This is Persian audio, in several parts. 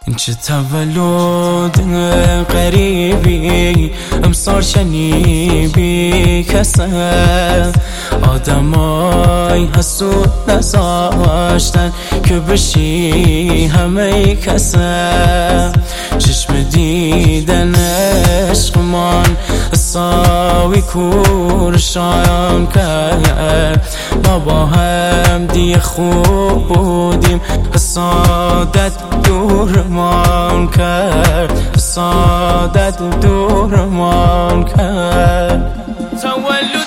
این چه تولد غریبی امسال شنیبی کسه آدمای حسود نذاشتن که بشی همه کسه چشم دیدن عشقمان حساوی کورشان کرد ما با هم دیگه خوب بودیم حسادت دورمان کرد حسادت دورمان کرد تولد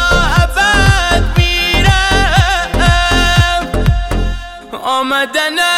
آمدن